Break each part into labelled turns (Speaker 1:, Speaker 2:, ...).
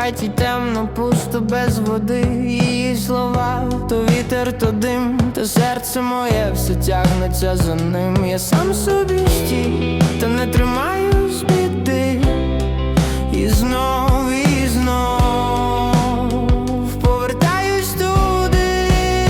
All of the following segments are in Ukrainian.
Speaker 1: хаті темно, пусто, без води. Її слова то вітер, то дим, та серце моє все тягнеться за ним. Я сам собі стій, та не тримаю з біди. І знов, і знов повертаюсь туди.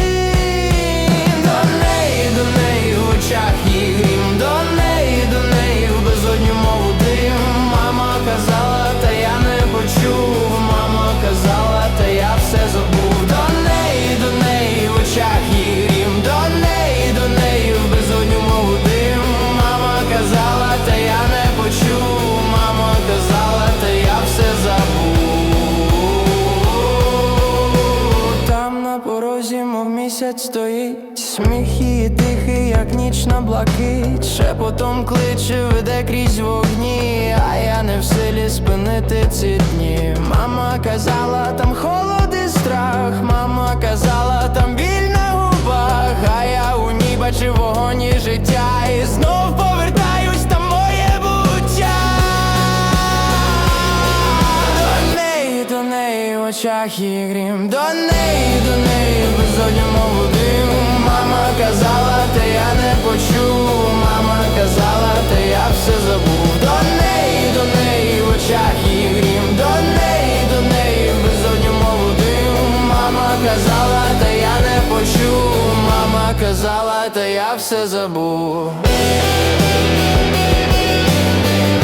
Speaker 1: До неї в очах її грім, до неї в безодню мову дим. Мама казала, та я не почув. Мама казала, та я все забув. До неї в очах її грім, до неї в безодню мову дим. Мама казала, та я не почув. Мама казала, та я все забув. Там на порозі, мов місяць стоїть, сміх її тихий, як нічна блакить. Шепотом кличе, веде крізь вогні, а я не в силі спинити ці дні. Мама казала, там холод і страх. Мама казала, там біль на губах, а я у ній бачив вогонь і життя. І знов повертаюсь, там моє буття. До неї в очах її грім, до неї в безодню мову дим. Мама казала, та я не почув. Мама казала, та я все забув. До неї в очах її грім, до неї в безодню мову дим. Мама казала, та я не почув. Мама казала, та я все забув.